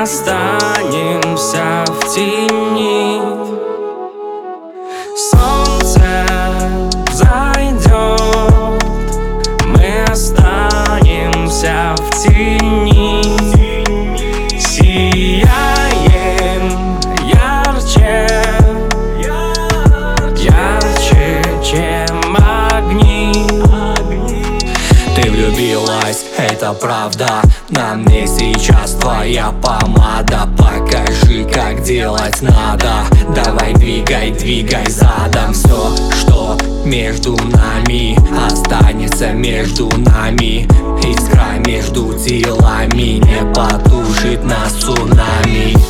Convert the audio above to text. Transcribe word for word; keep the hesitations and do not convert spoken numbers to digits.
останемся в тени. Солнце взойдет, мы останемся в тени. Сияем ярче, ярче, чем огни. Ты влюбилась, это правда. На мне сейчас твоя помада. Покажи, как делать надо. Давай двигай, двигай задом. Все, что между нами, останется между нами. Искра между телами не потушит нас цунами.